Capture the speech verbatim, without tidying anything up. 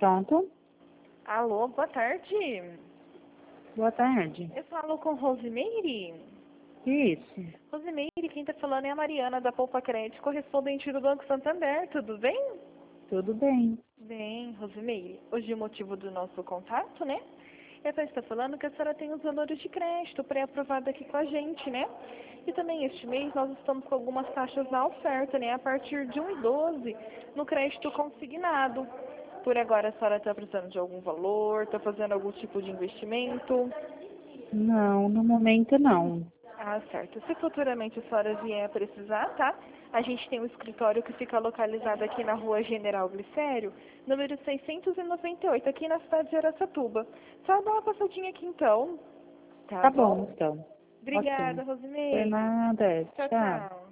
Pronto? Alô, boa tarde. Boa tarde. Eu falo com Rosimeire. Isso. Rosimeire, quem está falando é a Mariana da Poupa Crédito, correspondente do Banco Santander. Tudo bem? Tudo bem. Bem, Rosimeire. Hoje o motivo do nosso contato, né? É para estar falando que a senhora tem os valores de crédito pré-aprovado aqui com a gente, né? E também este mês nós estamos com algumas taxas na oferta, né? A partir de um e doze no crédito consignado. Por agora a senhora está precisando de algum valor, está fazendo algum tipo de investimento? Não, no momento não. Ah, certo. Se futuramente a senhora vier a precisar, tá? A gente tem um escritório que fica localizado aqui na rua General Glicério, número seiscentos e noventa e oito, aqui na cidade de Araçatuba. Só dá uma passadinha aqui então. Tá, Tá bom? bom, então. Obrigada, Ok. Por Rosimeire. nada. Tchau, Tchau. tchau.